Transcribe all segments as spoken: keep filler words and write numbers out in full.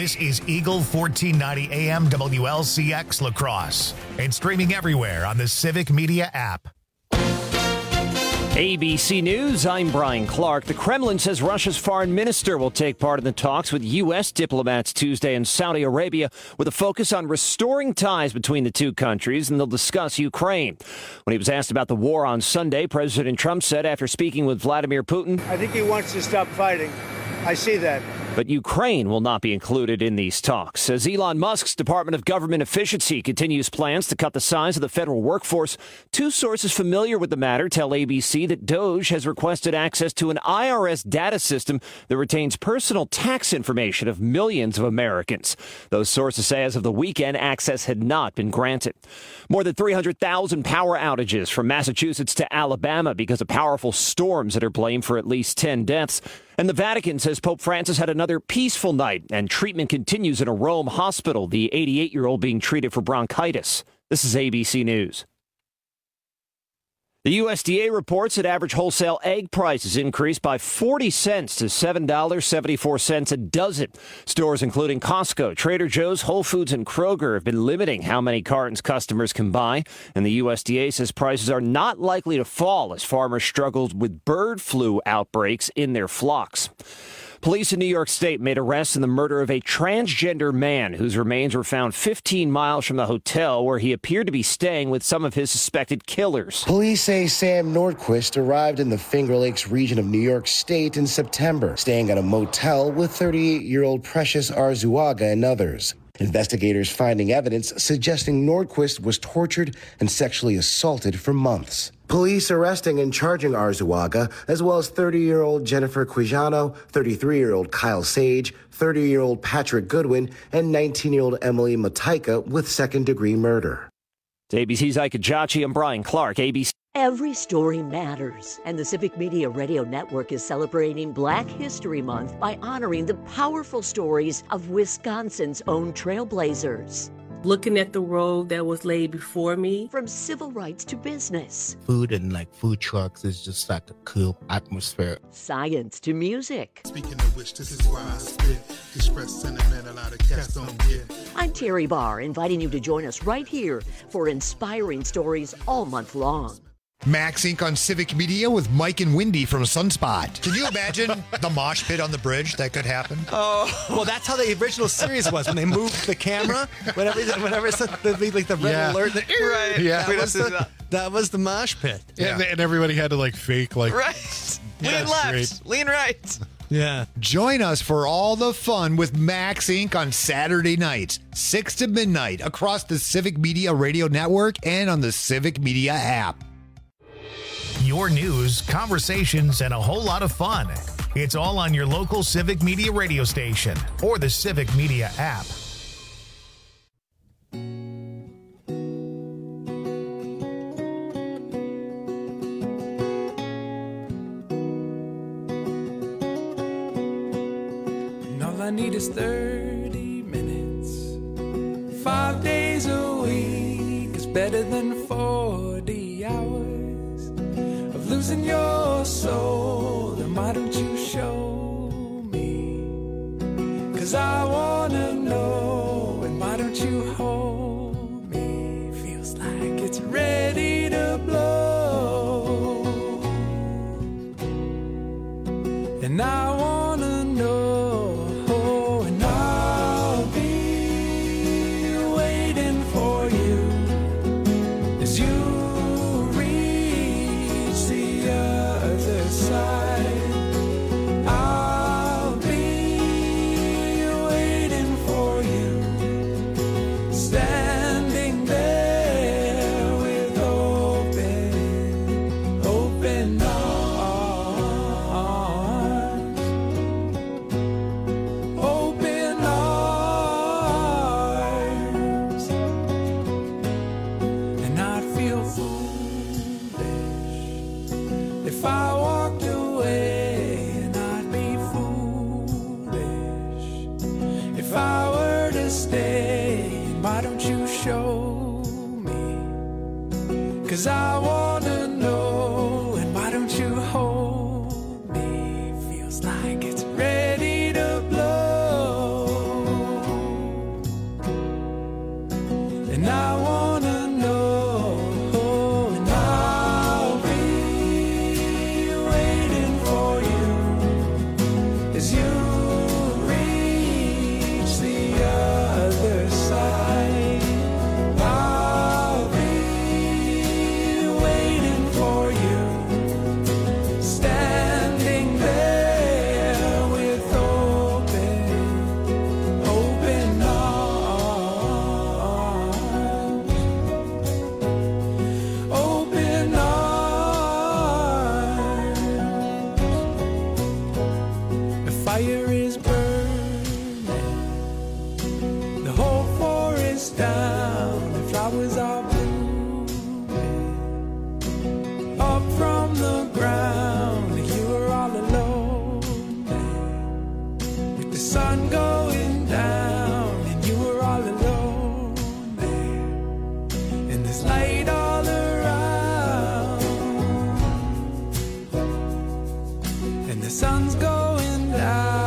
This is Eagle fourteen ninety A M W L C X La Crosse and streaming everywhere on the Civic Media app. A B C News, I'm Brian Clark. The Kremlin says Russia's foreign minister will take part in the talks with U S diplomats Tuesday in Saudi Arabia with a focus on restoring ties between the two countries, and they'll discuss Ukraine. When he was asked about the war on Sunday, President Trump said after speaking with Vladimir Putin, I think he wants to stop fighting. I see that. But Ukraine will not be included in these talks. As Elon Musk's Department of Government Efficiency continues plans to cut the size of the federal workforce, two sources familiar with the matter tell A B C that DOGE has requested access to an I R S data system that retains personal tax information of millions of Americans. Those sources say as of the weekend, access had not been granted. More than three hundred thousand power outages from Massachusetts to Alabama because of powerful storms that are blamed for at least ten deaths. And the Vatican says Pope Francis had another peaceful night, and treatment continues in a Rome hospital, the eighty-eight-year-old being treated for bronchitis. This is A B C News. The U S D A reports that average wholesale egg prices increased by forty cents to seven dollars and seventy-four cents a dozen. Stores including Costco, Trader Joe's, Whole Foods, and Kroger have been limiting how many cartons customers can buy. And the U S D A says prices are not likely to fall as farmers struggled with bird flu outbreaks in their flocks. Police in New York State made arrests in the murder of a transgender man whose remains were found fifteen miles from the hotel where he appeared to be staying with some of his suspected killers. Police say Sam Nordquist arrived in the Finger Lakes region of New York State in September, staying at a motel with thirty-eight-year-old Precious Arzuaga and others. Investigators finding evidence suggesting Nordquist was tortured and sexually assaulted for months. Police arresting and charging Arzuaga, as well as thirty-year-old Jennifer Quijano, thirty-three-year-old Kyle Sage, thirty-year-old Patrick Goodwin, and nineteen-year-old Emily Mataika with second-degree murder. To A B C's Ike Jachi, I'm Brian Clark, A B C. Every story matters, and the Civic Media Radio Network is celebrating Black History Month by honoring the powerful stories of Wisconsin's own trailblazers. Looking at the road that was laid before me. From civil rights to business. Food and like food trucks is just like a cool atmosphere. Science to music. Speaking of which, this is why I spit. Express sentiment a lot of cats don't get. I'm Terry Barr, inviting you to join us right here for inspiring stories all month long. Max Incorporated on Civic Media with Mike and Wendy from Sunspot. Can you imagine the mosh pit on the bridge? That could happen. Oh, well, that's how the original series was when they moved the camera. Whenever, whenever it's the, like the red yeah. alert, the, right? Yeah, that was the, that was the mosh pit. Yeah, and, and everybody had to like fake like right. Yeah, lean left, great. lean right. Yeah. Join us for all the fun with Max Incorporated on Saturday nights, six to midnight, across the Civic Media Radio Network and on the Civic Media app. Your news, conversations, and a whole lot of fun. It's all on your local Civic Media radio station or the Civic Media app. And all I need is thirty minutes. Five days a week is better than forty hours. Losing your soul, then why don't you show me? Cause I wanna know, and why don't you hold me? Feels like it's ready to blow. And I wanna know, and I'll be waiting for you as you I'll be waiting for you, standing there with open, open arms, open arms, and I'd feel foolish if I walked away, and I'd be foolish if I were to stay. Why don't you show me? Cause I wanna know, and why don't you hold me? Feels like it's ready to blow. down and flowers are blooming. Up from the ground, you were all alone there. With the sun going down and you were all alone there. And there's light all around. And the sun's going down.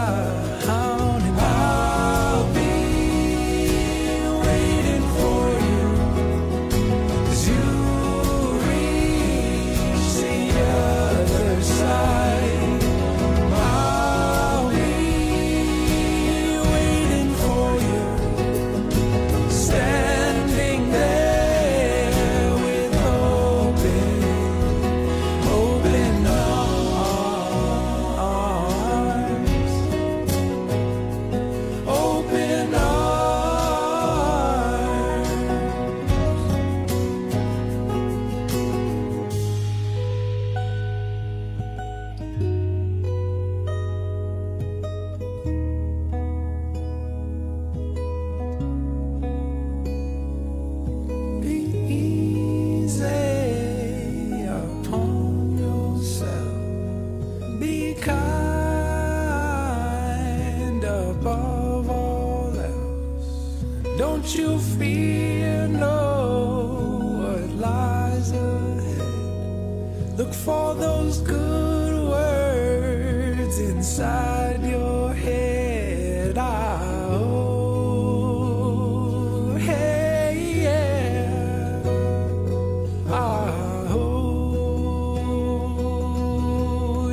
Don't you fear, know what lies ahead. Look for those good words inside your head. Ah, oh, hey, yeah. Ah, oh,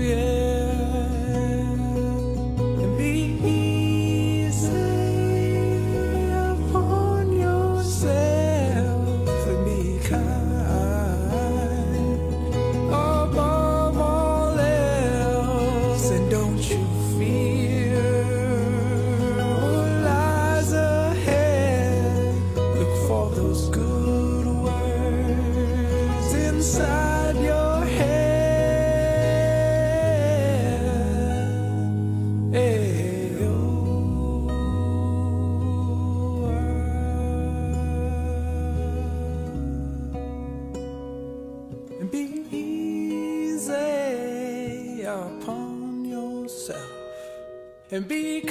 yeah. And be easy upon yourself and be kind above all else. And don't you fear what lies ahead. Look for those good words inside your head. Hey, oh. And be easy upon yourself and be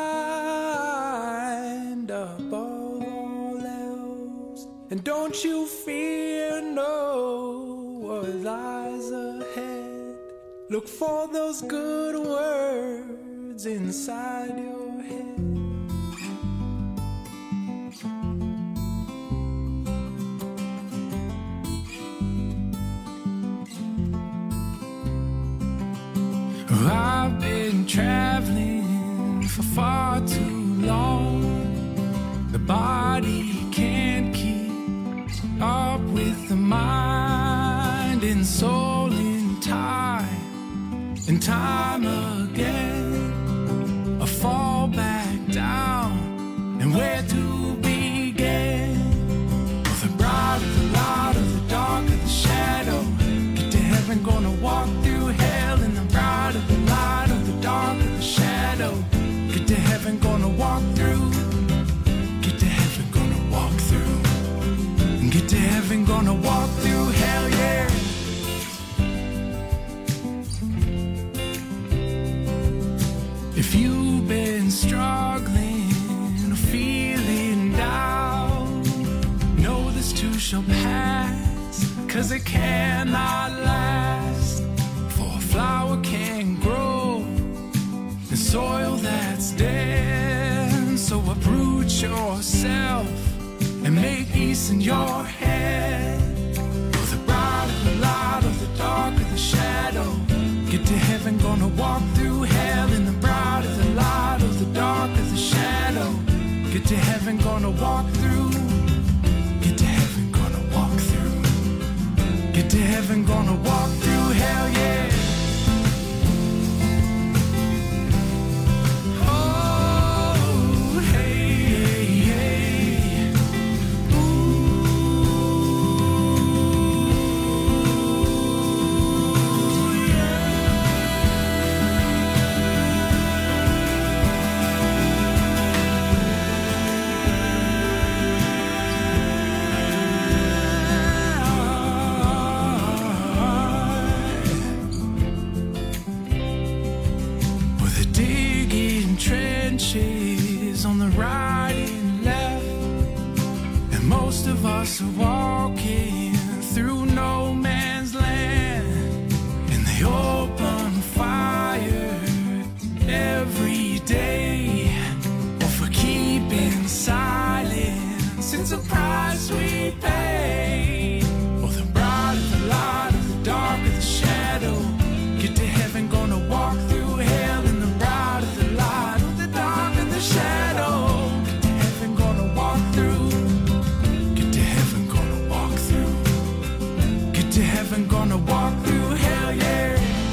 kind above all else. And don't you fear, know what lies ahead. Look for those good words inside your head. I've been traveling for far too long. The body can't keep up with the mind and soul in time and time again. I fall back down, and where to begin? Well, the bright of the light of the dark of the shadow. Get to heaven, gonna walk through hell in the bright of the light of the dark of the shadow. Get to heaven, gonna walk through. Get to heaven, gonna walk through. Get to heaven, gonna walk through hell, yeah. If you've been struggling or feeling down, know this too shall pass, 'cause it cannot last. For a flower can't grow in soil that's dead. So uproot yourself and make peace in your head. For the bright of the light of the dark of the shadow. Get to heaven, gonna walk through hell in the bright of the light of the dark of the shadow. Get to heaven, gonna walk through. Get to heaven, gonna walk through. Get to heaven, gonna walk through hell, yeah. right and left, and most of us are walking through no man's land, and they open fire every day, or for keeping silence, it's a price we pay. Or the bright of the light, or the dark of the shadow, get to heaven, gonna walk through hell. In the bright of the light, or the dark of the shadow, get to heaven, gonna walk through. Get to heaven, gonna walk through. Get to heaven, gonna walk through hell, yeah.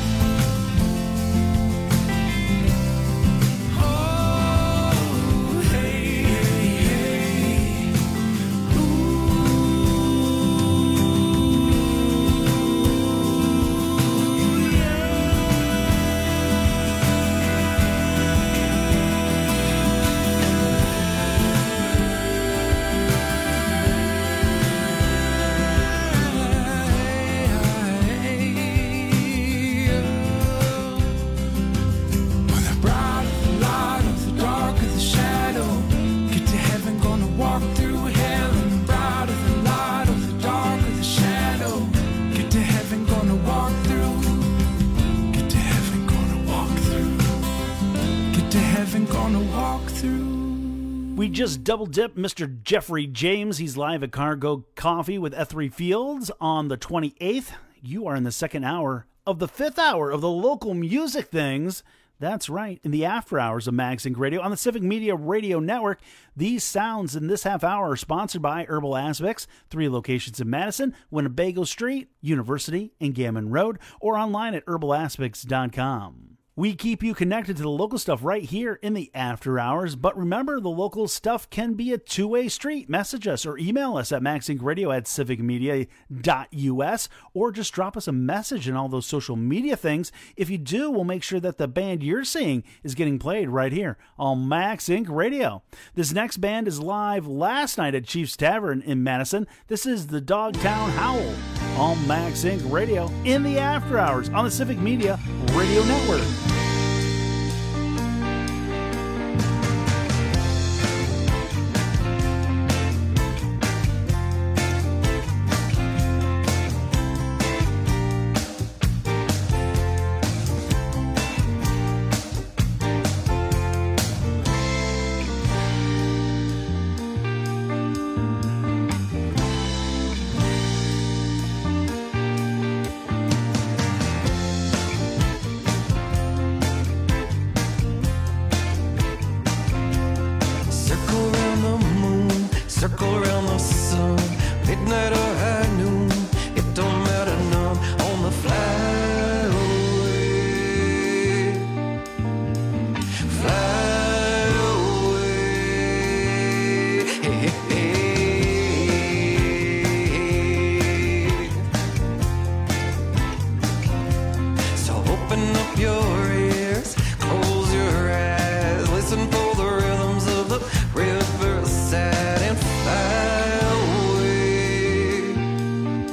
We just double dipped Mister Jeffrey James. He's live at Cargo Coffee with Ethery Fields on the twenty-eighth. You are in the second hour of the fifth hour of the local music things. That's right, in the after hours of MagSync Radio on the Civic Media Radio Network. These sounds in this half hour are sponsored by Herbal Aspects, three locations in Madison, Winnebago Street, University, and Gammon Road, or online at herbal aspects dot com. We keep you connected to the local stuff right here in the after hours, but remember, the local stuff can be a two-way street. Message us or email us at maxinkradio at civic media dot u s, or just drop us a message in all those social media things. If you do, we'll make sure that the band you're seeing is getting played right here on MagSync Radio. This next band is live last night at Chief's Tavern in Madison. This is the Dogtown Howl on MagSync Radio in the after hours on the Civic Media Radio Network. Riverside and fly away.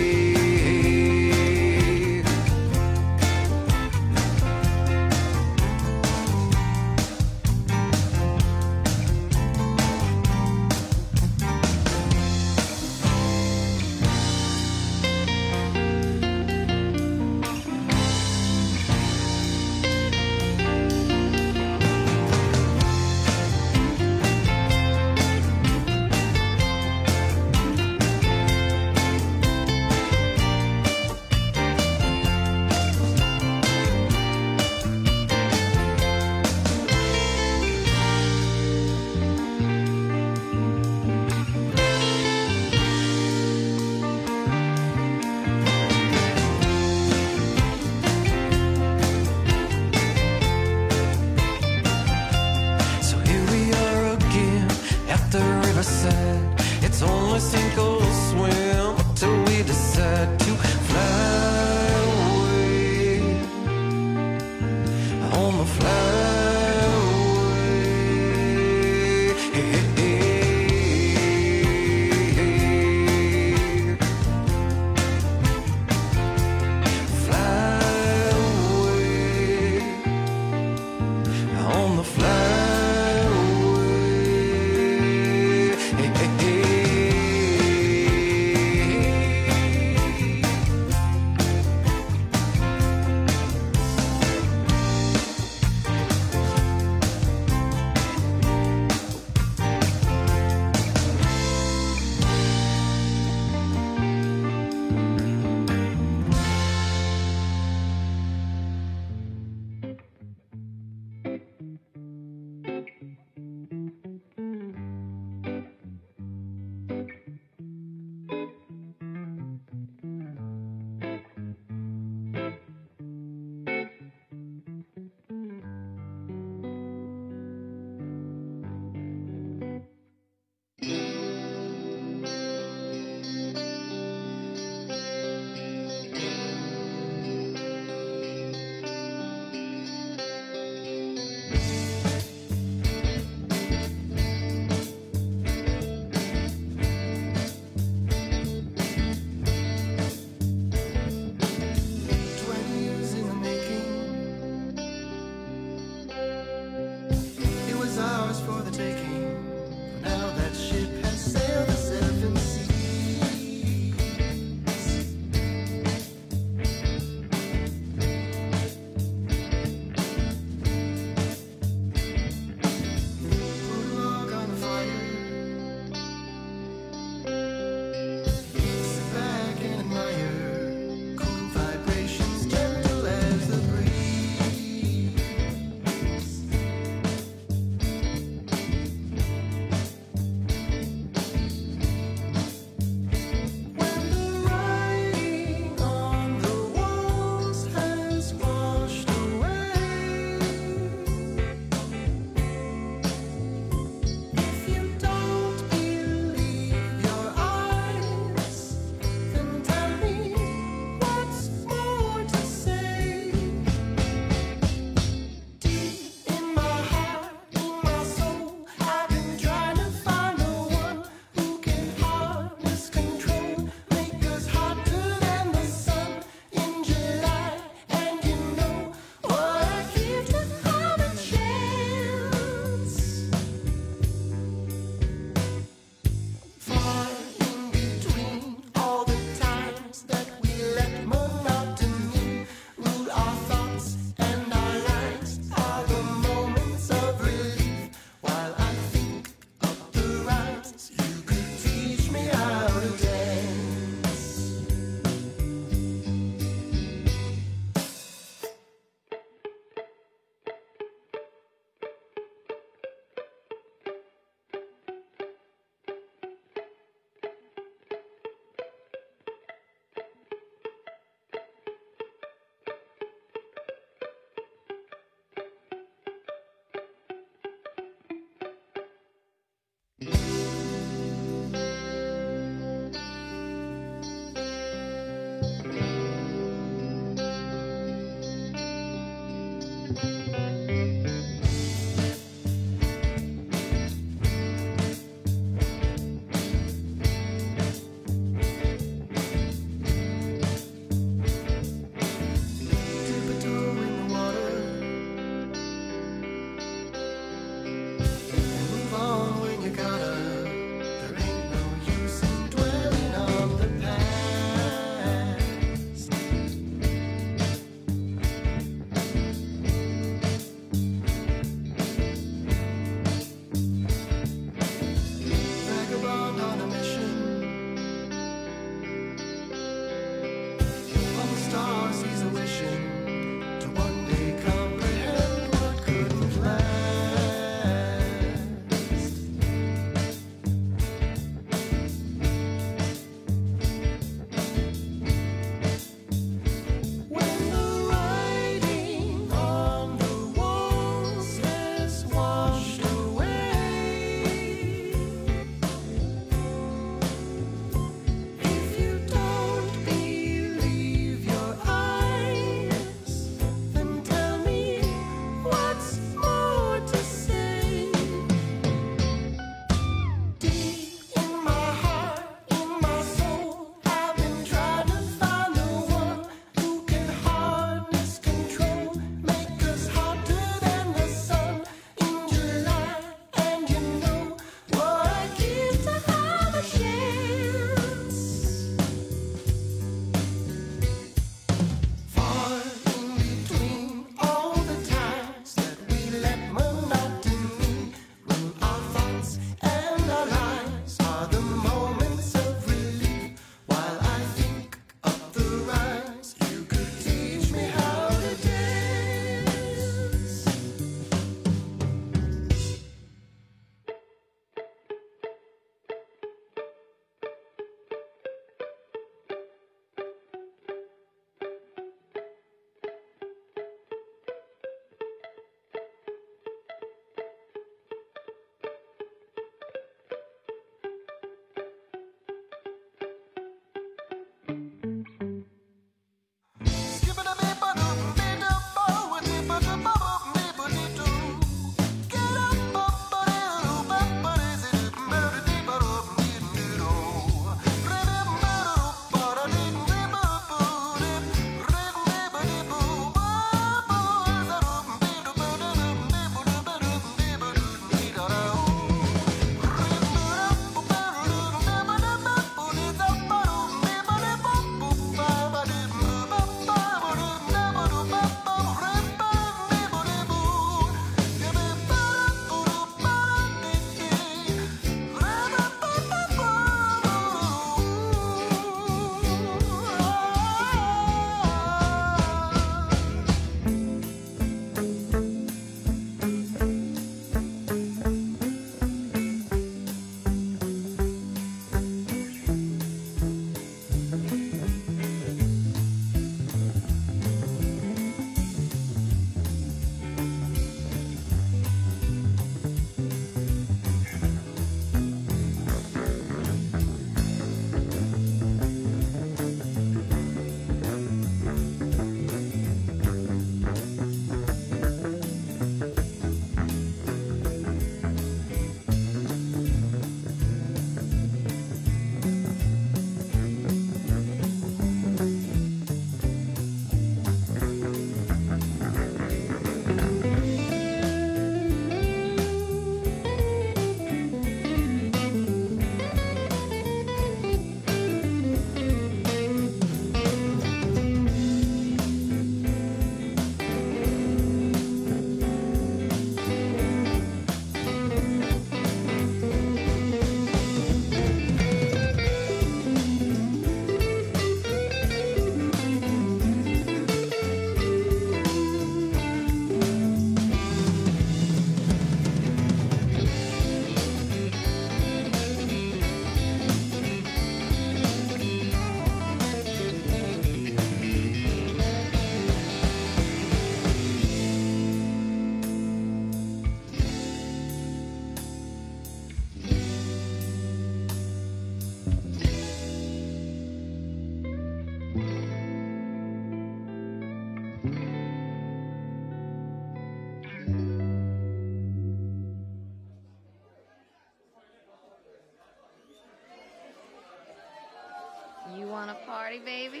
You want a party, baby?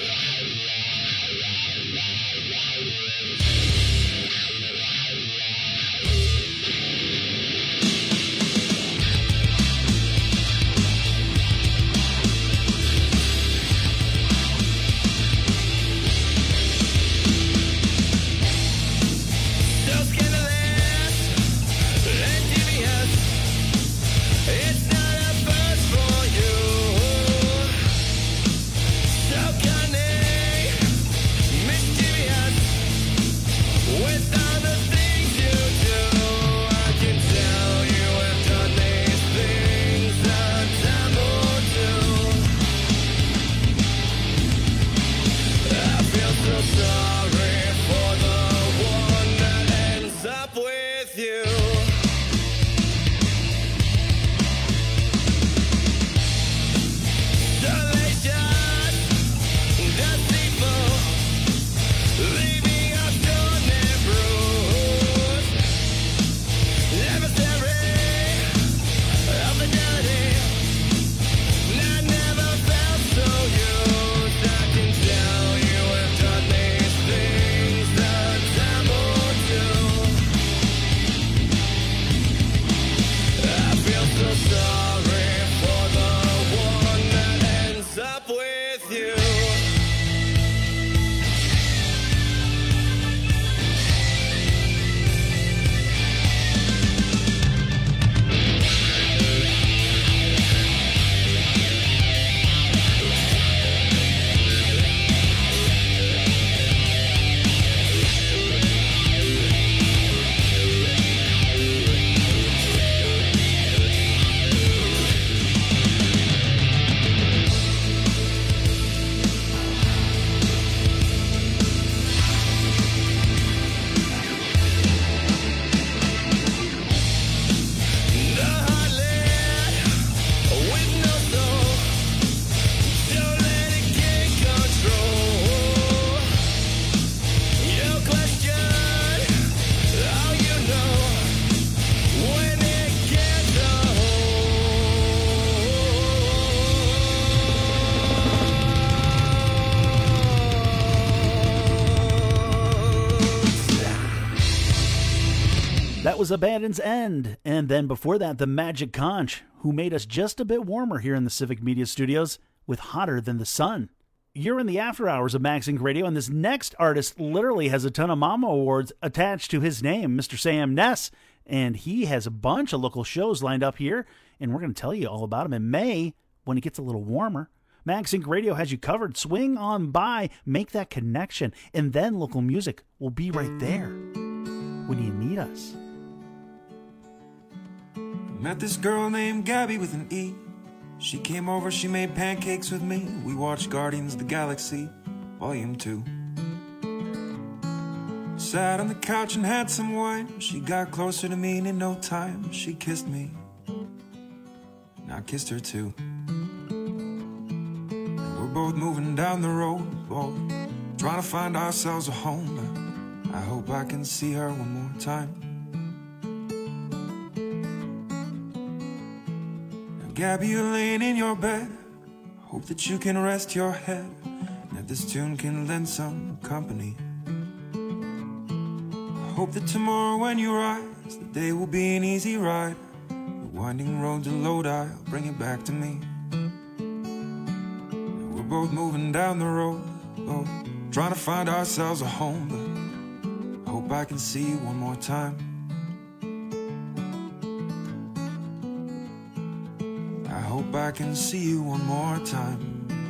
That was Abandon's End. And then before that, the Magic Conch, who made us just a bit warmer here in the Civic Media Studios with Hotter Than the Sun. You're in the after hours of Max Inc Radio, and this next artist literally has a ton of Mama Awards attached to his name, Mister Sam Ness. And he has a bunch of local shows lined up here, and we're going to tell you all about them in May when it gets a little warmer. Max Inc Radio has you covered. Swing on by, make that connection, and then local music will be right there when you need us. Met this girl named Gabby with an E. She came over, she made pancakes with me. We watched Guardians of the Galaxy, Volume two. Sat on the couch and had some wine. She got closer to me and in no time she kissed me. And I kissed her too. And we're both moving down the road, both trying to find ourselves a home. But I hope I can see her one more time. Gabby, you're laying in your bed. Hope that you can rest your head, and that this tune can lend some company. I hope that tomorrow when you rise, the day will be an easy ride. The winding road to Lodi, bring it back to me. And we're both moving down the road, both trying to find ourselves a home. But I hope I can see you one more time. Hope I can see you one more time.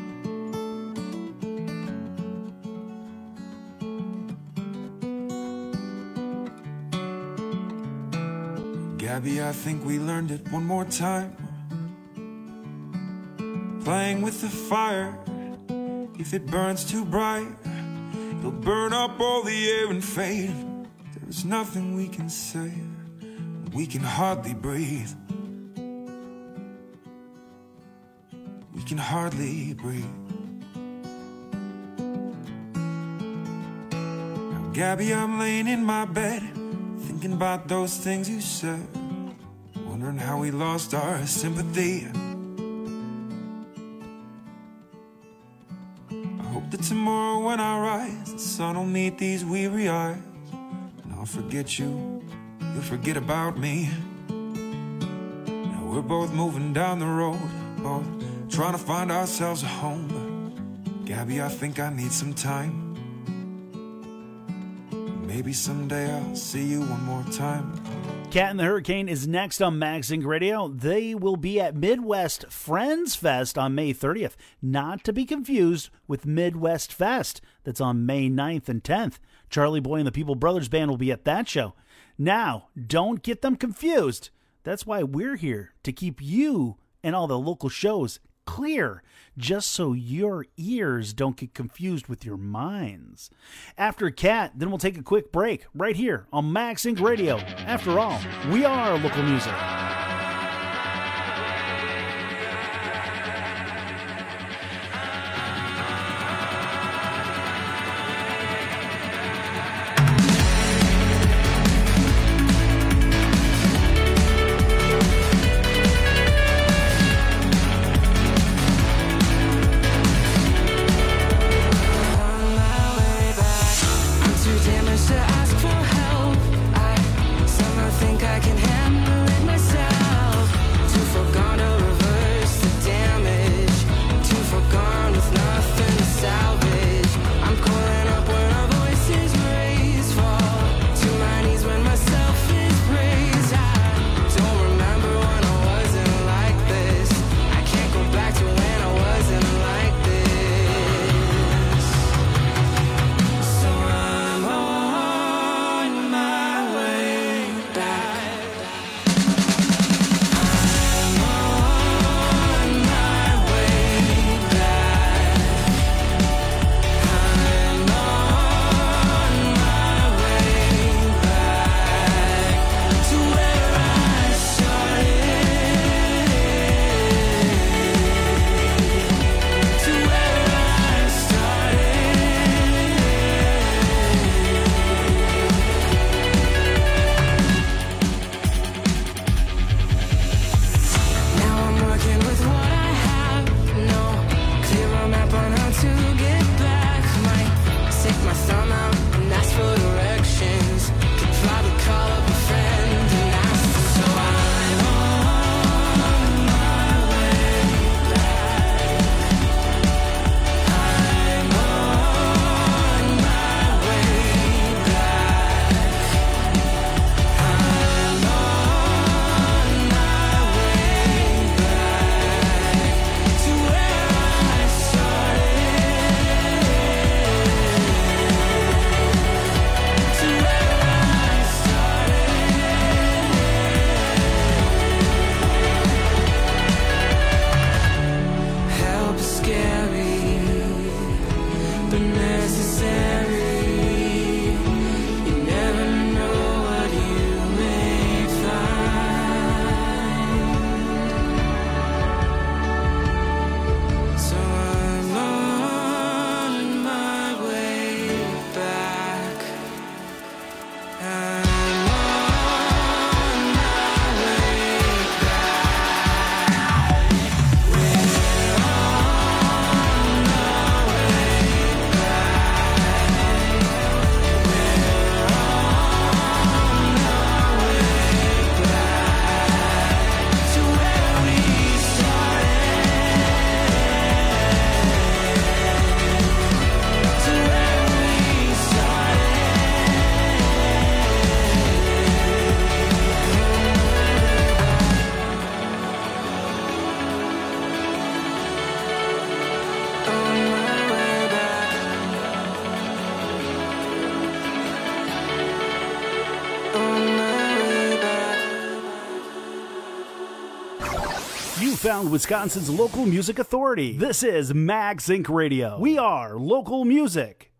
Gabby, I think we learned it one more time. Playing with the fire, if it burns too bright, it'll burn up all the air and fade. There's nothing we can say, we can hardly breathe. We can hardly breathe. Gabby, I'm laying in my bed, thinking about those things you said, wondering how we lost our sympathy. I hope that tomorrow when I rise, the sun will meet these weary eyes, and I'll forget you, you'll forget about me. Now we're both moving down the road, both trying to find ourselves a home. But Gabby, I think I need some time. Maybe someday I'll see you one more time. Cat and the Hurricane is next on MagZinc Radio. They will be at Midwest Friends Fest on May thirtieth, not to be confused with Midwest Fest that's on May ninth and tenth. Charlie Boy and the People Brothers Band will be at that show. Now, don't get them confused. That's why we're here, to keep you and all the local shows clear, just so your ears don't get confused with your minds. After Cat, then we'll take a quick break right here on MagZinc Radio. After all, we are local music. You found Wisconsin's local music authority. This is MagZinc Radio. We are local music.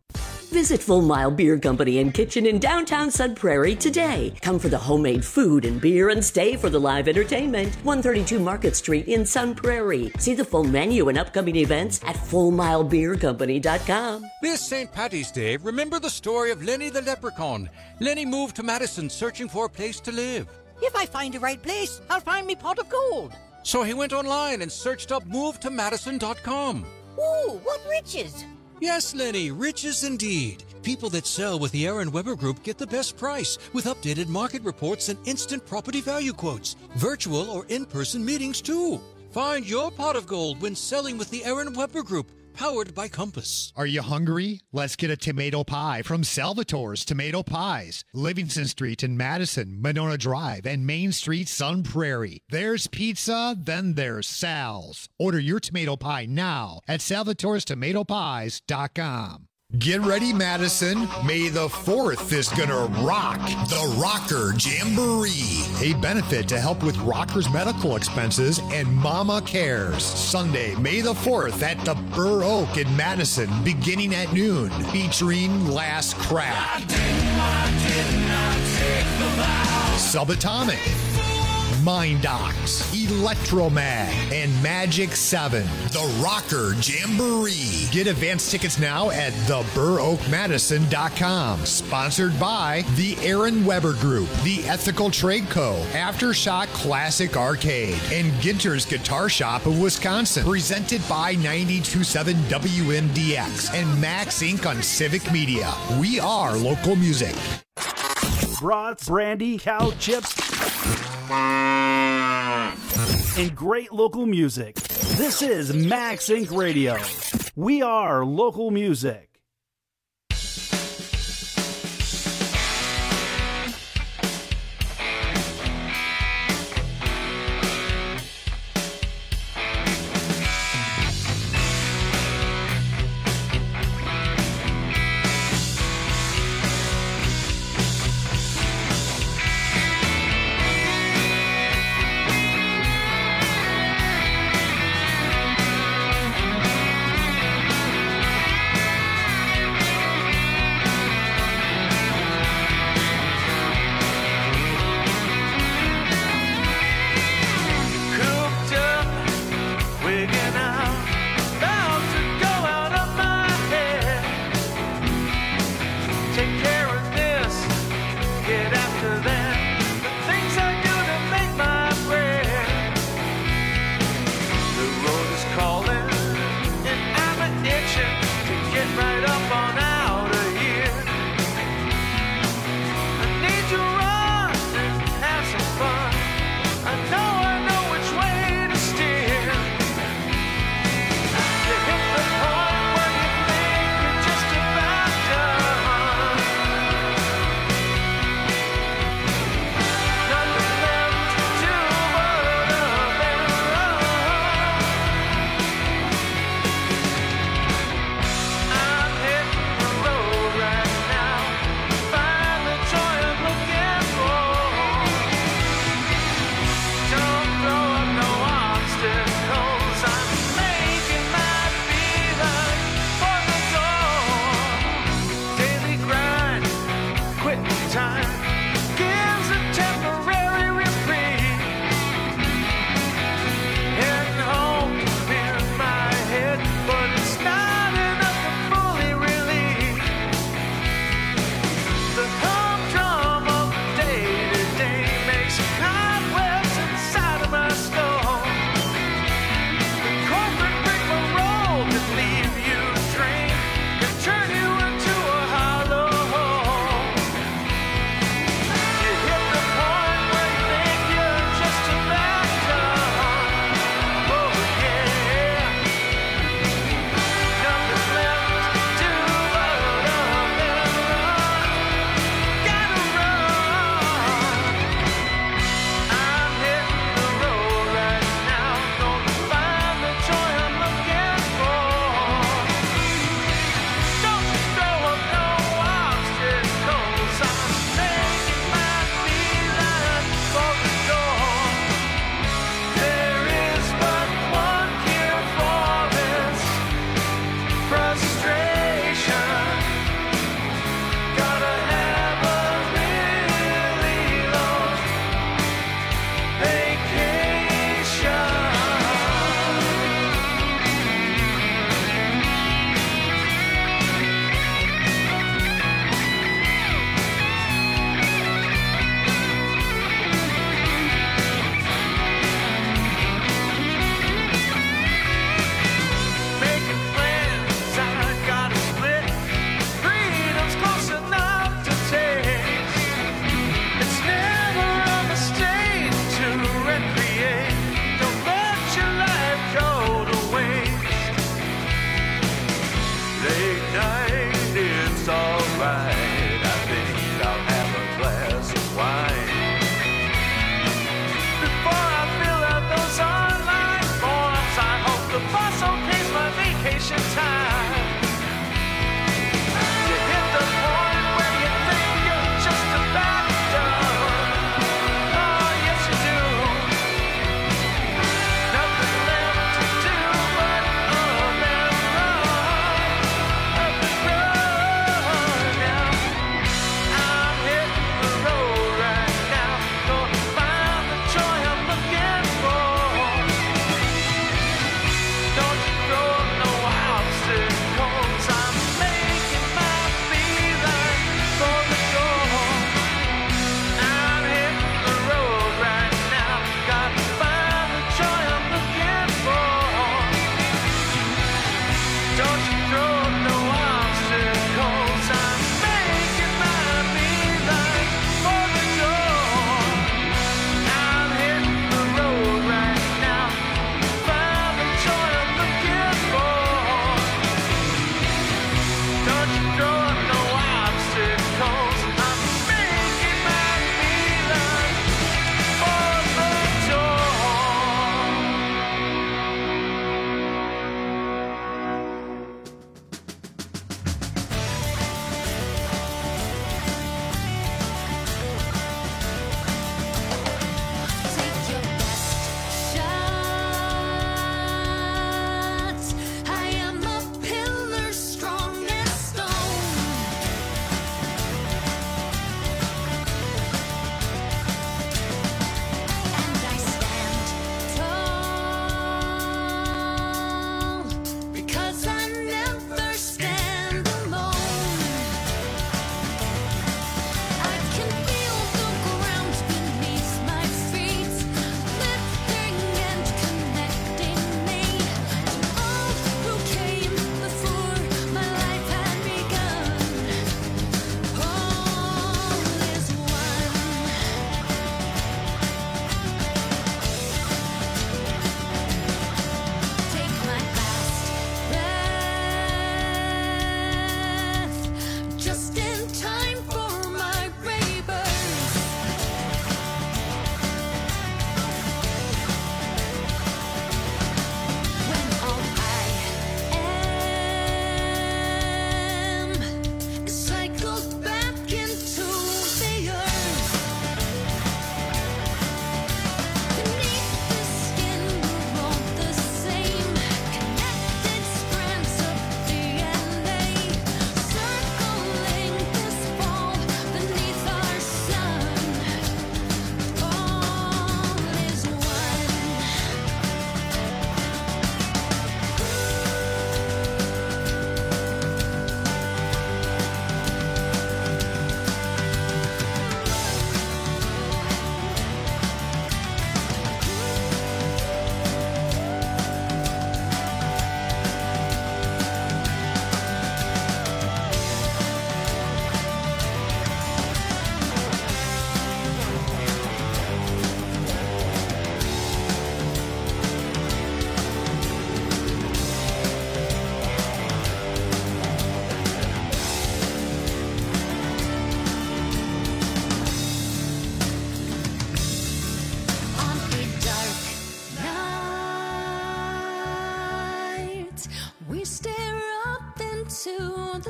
Visit Full Mile Beer Company and Kitchen in downtown Sun Prairie today. Come for the homemade food and beer and stay for the live entertainment. one thirty-two Market Street in Sun Prairie. See the full menu and upcoming events at full mile beer company dot com. This Saint Paddy's Day, remember the story of Lenny the Leprechaun. Lenny moved to Madison searching for a place to live. If I find the right place, I'll find me pot of gold. So he went online and searched up move to madison dot com. Ooh, what riches! Yes, Lenny, riches indeed. People that sell with the Aaron Weber Group get the best price with updated market reports and instant property value quotes. Virtual or in-person meetings, too. Find your pot of gold when selling with the Aaron Weber Group, powered by Compass. Are you hungry? Let's get a tomato pie from Salvatore's Tomato Pies. Livingston Street in Madison, Monona Drive, and Main Street, Sun Prairie. There's pizza, then there's Sal's. Order your tomato pie now at salvatores tomato pies dot com. Get ready, Madison. May the fourth is gonna rock the Rocker Jamboree, a benefit to help with rockers' medical expenses and Mama Cares. Sunday, May the fourth at the Burr Oak in Madison, beginning at noon, featuring Last Crack, Subatomic, Mind Docs, Electromag, and Magic seven. The Rocker Jamboree. Get advance tickets now at the burr oak madison dot com. Sponsored by the Aaron Weber Group, the Ethical Trade Co., Aftershock Classic Arcade, and Ginter's Guitar Shop of Wisconsin. Presented by ninety-two point seven W M D X and Max Incorporated on Civic Media. We are local music. Brats, brandy, cow chips, and great local music. This is Max Incorporated Radio. We are local music.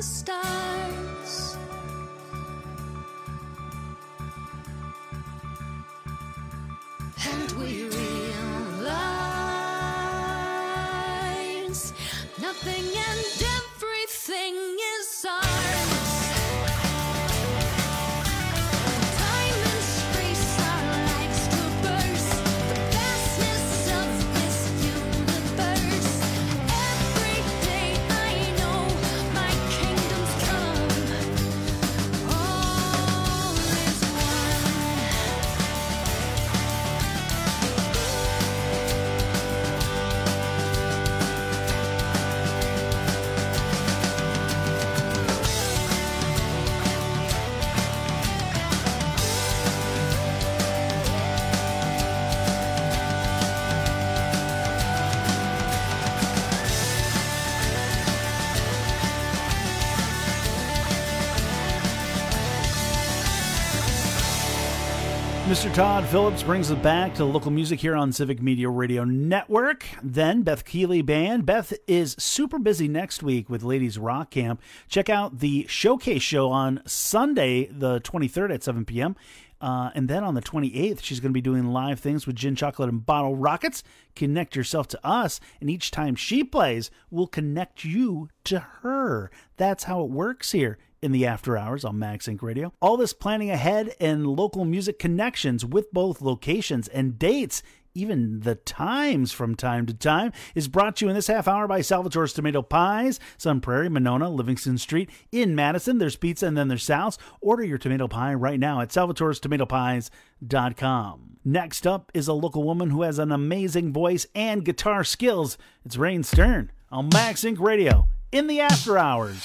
the stars. And we realize nothing and everything is ours. Time and space are like scoopers, the vastness of this universe. Every day I know my kingdom's come. All is Mister Todd Phillips brings us back to local music here on Civic Media Radio Network. Then Beth Keeley Band. Beth is super busy next week with Ladies Rock Camp. Check out the showcase show on Sunday, the twenty-third at seven p.m. Uh, and then on the twenty-eighth, she's going to be doing live things with Gin Chocolate and Bottle Rockets. Connect yourself to us, and each time she plays, we'll connect you to her. That's how it works here in the after hours on MagSync Radio. All this planning ahead and local music connections with both locations and dates, even the times from time to time, is brought to you in this half hour by Salvatore's Tomato Pies, Sun Prairie, Monona, Livingston Street in Madison. There's pizza and then there's Sal's. Order your tomato pie right now at salvatores tomato pies dot com. Next up is a local woman who has an amazing voice and guitar skills. It's Rain Stern on MagSync Radio in the after hours.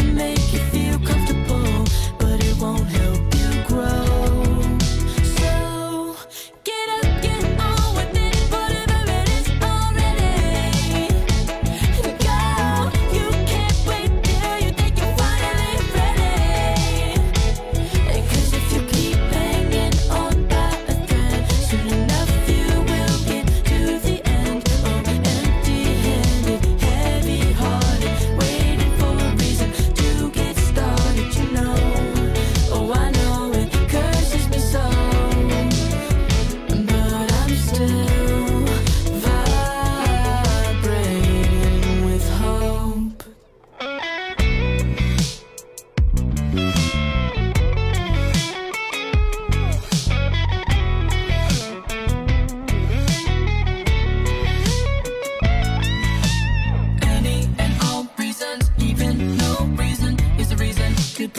so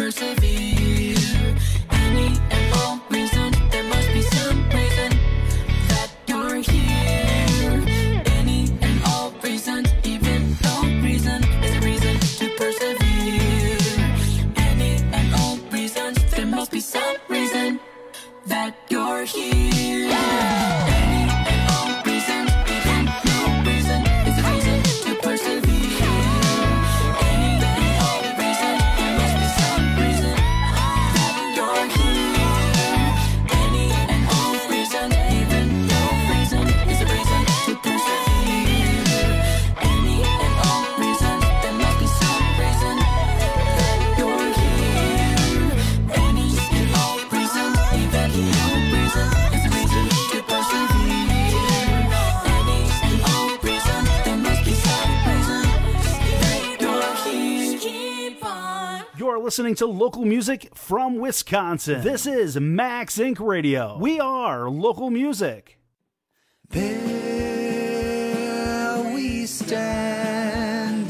persevere. Any and all reasons, there must be some reason that you're here. Any and all reasons, even no reason is a reason to persevere. Any and all reasons, there must be some reason that you're here. Any and all reasons, even no reason is a reason to persevere. Any and all reasons, there must be some reason that you're here. Any and all reasons, even no reason is a reason to persevere. Any and all reasons, there must be some reason that you're here. Any and all reasons, even no reason is a reason to persevere. Any and all reasons, there must be some reason that you're here. Keep on. You're listening to local music from Wisconsin. This is Max Inc Radio. We are local music. There we stand,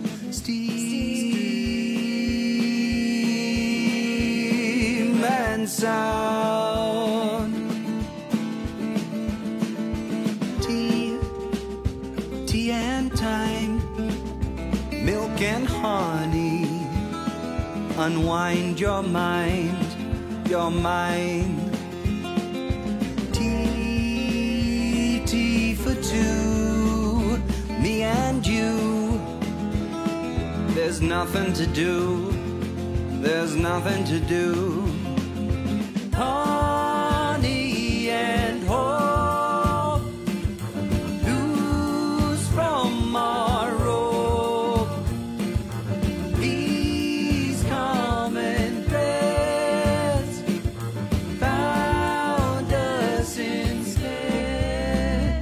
steam and sound. Tea, tea and time, milk and honey. Unwind your mind, your mind. Tea, tea for two, me and you. There's nothing to do, there's nothing to do. Honey and hope, loose from our rope. These common threads found us instead.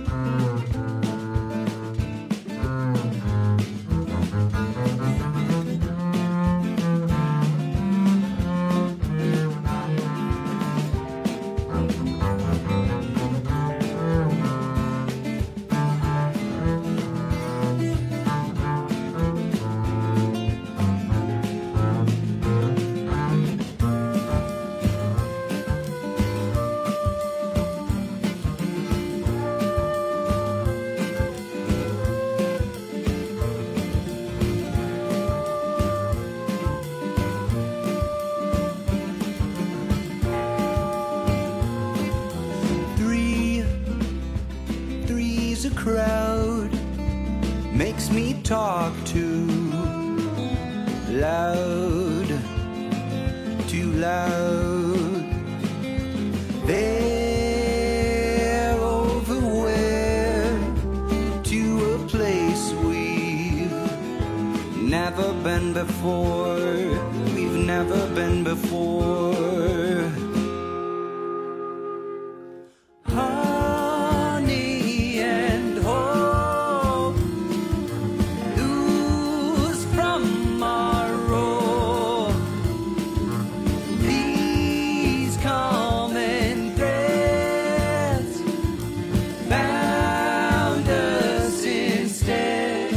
Three, three's a crowd, makes me talk too loud, too loud. They're over where, to a place we've never been before, we've never been before. Honey and hope, loose from our rope. These common threads found us instead.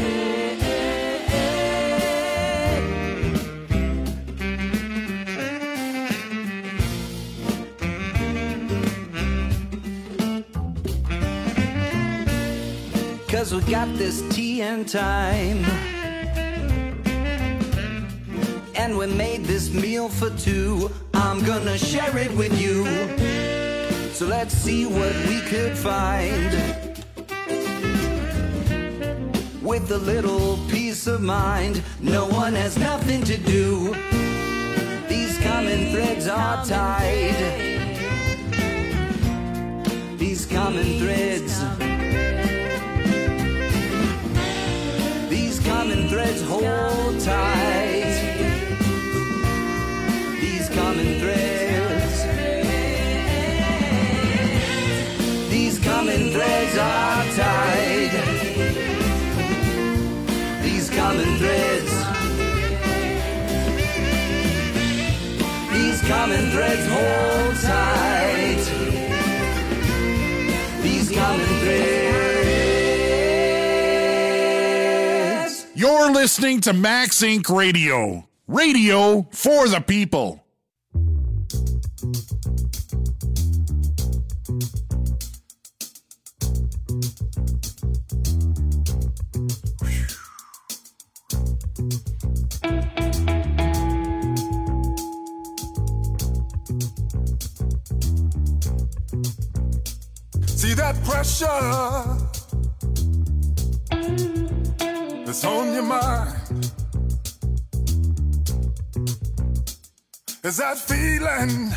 Cause we got this tea and time, and we made this meal for two. I'm gonna share it with you, so let's see what we could find. With a little peace of mind, no one has nothing to do. These common threads are tied. These common threads, these common threads hold tight. These common threads, these common threads are tied. These common threads, these common threads hold tight. These common threads. You're listening to Max Inc Radio. Radio for the people. See that pressure that's on your mind? Is that feeling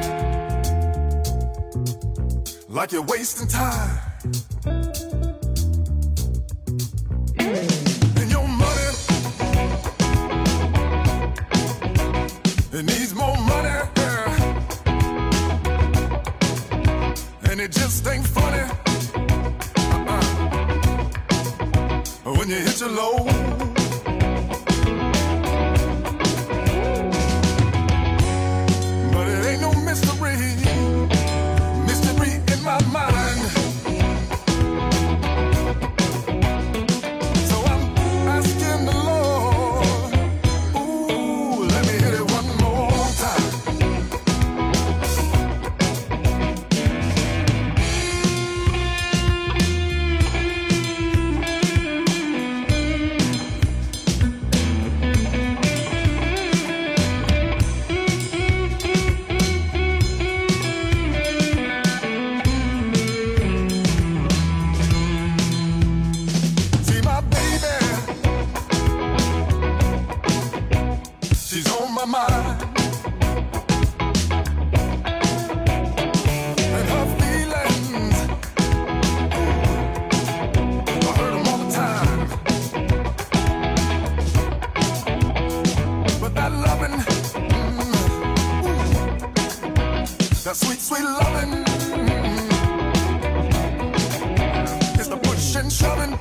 like you're wasting time? And your money, it needs more money, and it just ain't funny uh-uh. when you hit your low. But it ain't no mystery, mystery in my mind. So I'm asking the Lord, ooh, let me hit it one more time. See my baby, she's on my mind. And her feelings, I heard them all the time. But that loving, mm, ooh, that sweet, sweet loving, mm, is the push and shoving.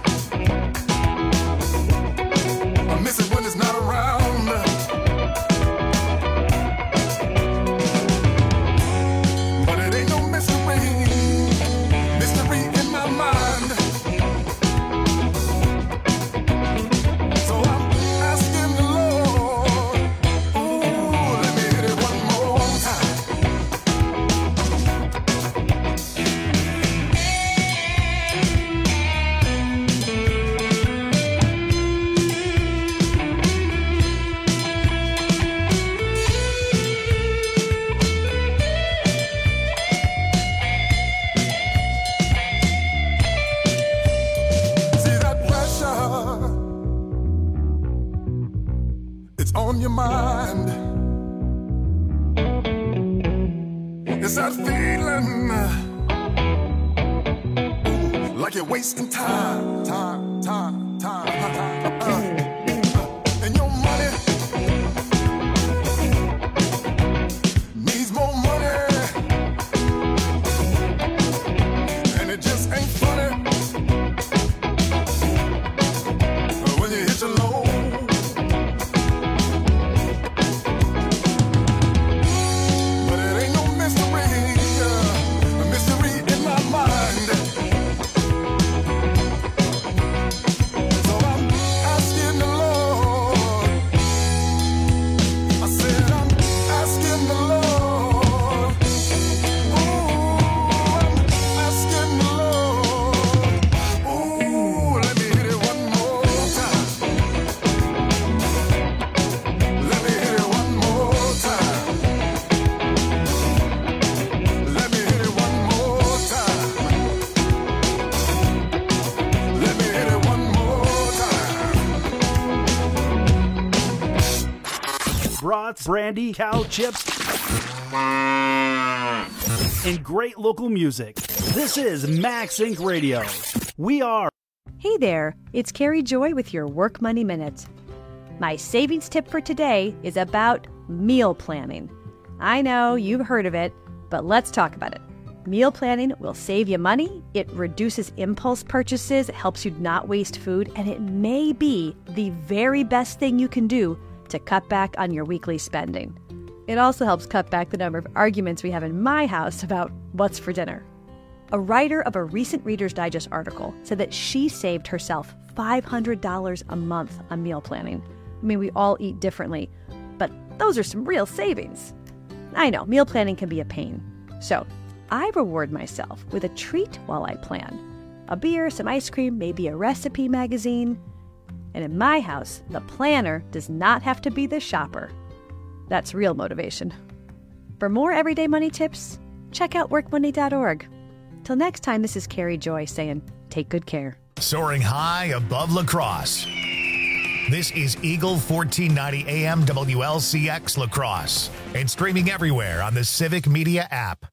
I miss it when it's not around. But it ain't no mystery, mystery in my mind. So I'm asking the Lord, ooh, let me hit it one more time. See that pressure, it's on your mind. It's that feeling, ooh, like you're wasting time, time, time, time, time. Uh, and your money needs more money, and it just ain't funny when you hit your low. But it ain't no mystery, uh, a mystery in my mind. So I'm asking the Lord, I said I'm asking the Lord, ooh, I'm asking the Lord, ooh, let me hit it one more time. Let me hit it one more time. Let me hit it one more time. Let me hit it one more time. Brats, brandy, cow chips, and great local music. This is Max Inc Radio. We are. Hey there, it's Carrie Joy with your Work Money Minute. My savings tip for today is about meal planning. I know you've heard of it, but let's talk about it. Meal planning will save you money, it reduces impulse purchases, it helps you not waste food, and it may be the very best thing you can do to cut back on your weekly spending. It also helps cut back the number of arguments we have in my house about what's for dinner. A writer of a recent Reader's Digest article said that she saved herself five hundred dollars a month on meal planning. I mean, we all eat differently, but those are some real savings. I know, meal planning can be a pain. So I reward myself with a treat while I plan. A beer, some ice cream, maybe a recipe magazine. And in my house, the planner does not have to be the shopper. That's real motivation. For more everyday money tips, check out work money dot org. Till next time, this is Carrie Joy saying, take good care. Soaring high above La Crosse. This is Eagle fourteen ninety A M W L C X La Crosse and streaming everywhere on the Civic Media app.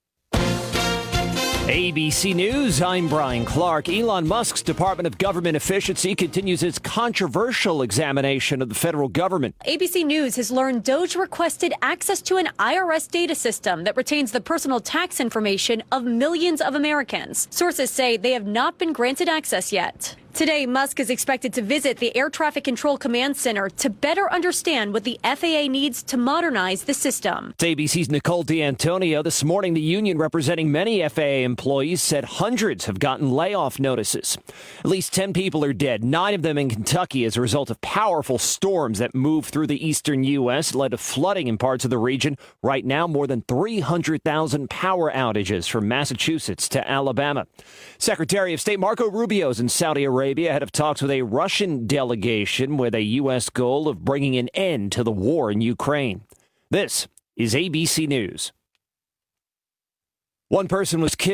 A B C News, I'm Brian Clark. Elon Musk's Department of Government Efficiency continues its controversial examination of the federal government. A B C News has learned Doge requested access to an I R S data system that retains the personal tax information of millions of Americans. Sources say they have not been granted access yet. Today, Musk is expected to visit the Air Traffic Control Command Center to better understand what the F A A needs to modernize the system. It's A B C's Nicole D'Antonio. This morning, the union representing many F A A employees said hundreds have gotten layoff notices. At least ten people are dead, nine of them in Kentucky as a result of powerful storms that moved through the eastern U S. It led to flooding in parts of the region. Right now, more than three hundred thousand power outages from Massachusetts to Alabama. Secretary of State Marco Rubio is in Saudi Arabia ahead of talks with a Russian delegation with a U S goal of bringing an end to the war in Ukraine. This is A B C News. One person was killed.